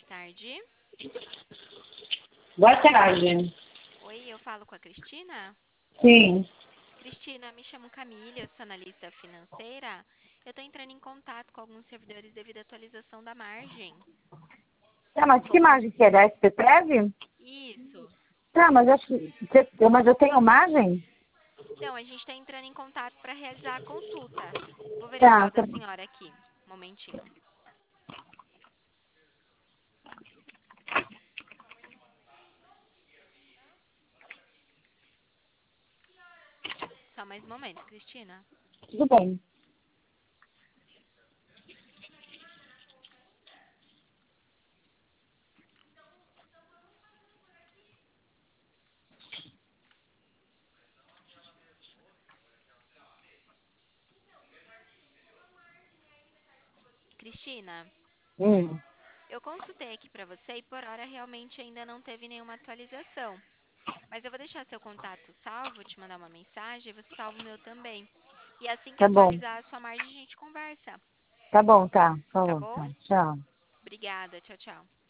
tarde. Boa tarde. Oi, eu falo com a Cristina? Sim. Cristina, me chamo Camila, eu sou analista financeira. Eu estou entrando em contato com alguns servidores devido à atualização da margem. Tá, mas que Vou con- margem que é? Da SPTrev? Isso. Tá, mas mas eu tenho margem? Então, a gente está entrando em contato para realizar a consulta. Vou verificar Tá, o da tá. senhora aqui. Um momentinho. Só mais um momento, Cristina. Tudo bem. Cristina, Hum, eu consultei aqui para você e por hora realmente ainda não teve nenhuma atualização. Mas eu vou deixar seu contato salvo, vou te mandar uma mensagem e você salva o meu também. E assim que tá bom. atualizar a sua margem, a gente conversa, Tá bom, tá. tá Falou, bom? tá. Tchau. Obrigada, tchau, tchau.